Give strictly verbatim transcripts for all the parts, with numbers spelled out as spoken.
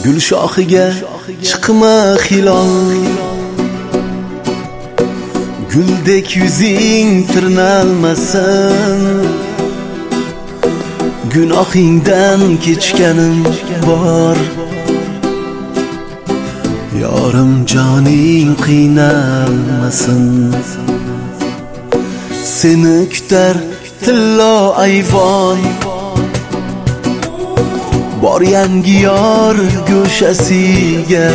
gul shoxiga chiqma hilol, guldek yuzing tirnalmasin. Gunohingdan kechganim bor, yorim joning qiynalmasin. Seni kutar tillo ayvon, bor yangi yor go'shasiga.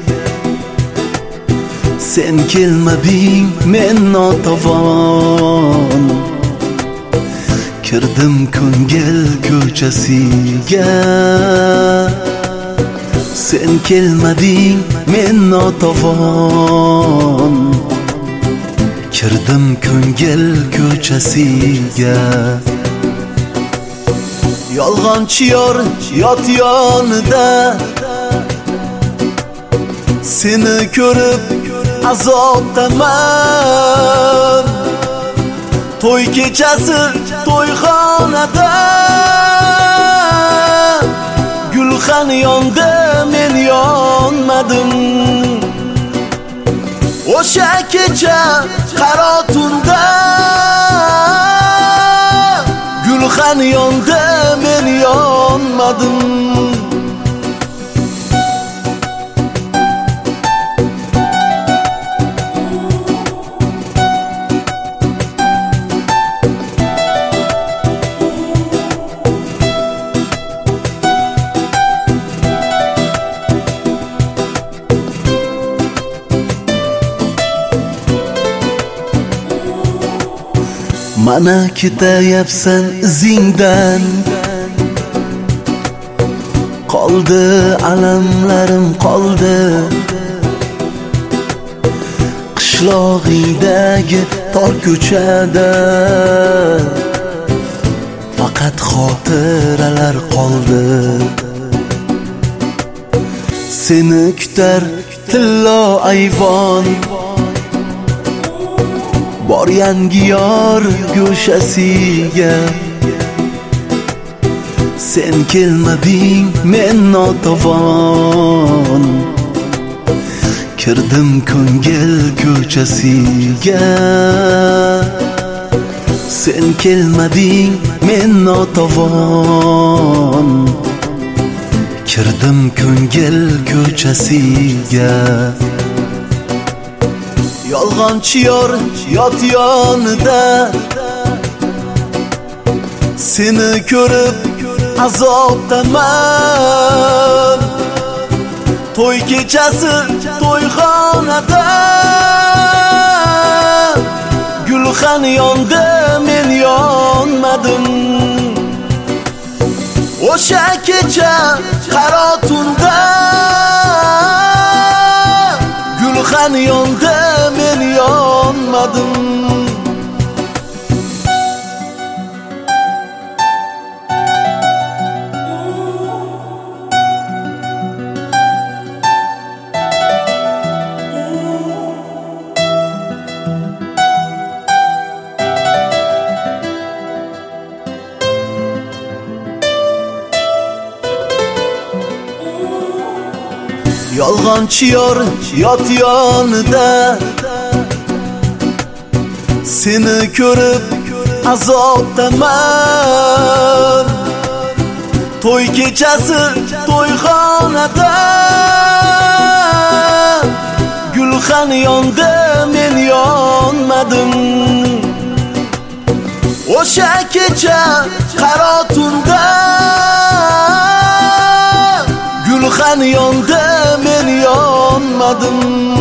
Sen kelmading men notavon, kirdim ko'ngil ko'chasiga. Sen kelmading men notavon, kirdim ko'ngil ko'chasiga. Yolg'onchi yor yot yonida, seni ko'rib azobdaman. To'y kechasi to'yxonada, gulxan yondi men yonmadim. O'sha kecha qaro tunda, gulxan yondi men yonmadim. Mana ketayapsan izingdan, qoldi alamlarim qoldi. Qishlog'ingdagi tor ko'chada faqat xotiralar qoldi. Seni kutar tillo ayvon, bor yangi yor go'shasiga. Sen kelmading men notavon, kirdim ko'ngil ko'chasiga. Sen kelmading men notavon, kirdim ko'ngil ko'chasiga. Yolg'onchi yor yot yonida, seni ko'rib azobdaman. To'y kechasi to'yxonada, gulxan yondi men yonmadim. O'sha kecha qaro tunda, gulxan yondi men yonmadim. Yolg'onchi yor yot yonida, seni ko'rib azobdaman. To'y kechasi to'yxonada, gulxan yondi men yonmadim. O'sha kecha qaro tunda, gulxan yondi men yonmadim.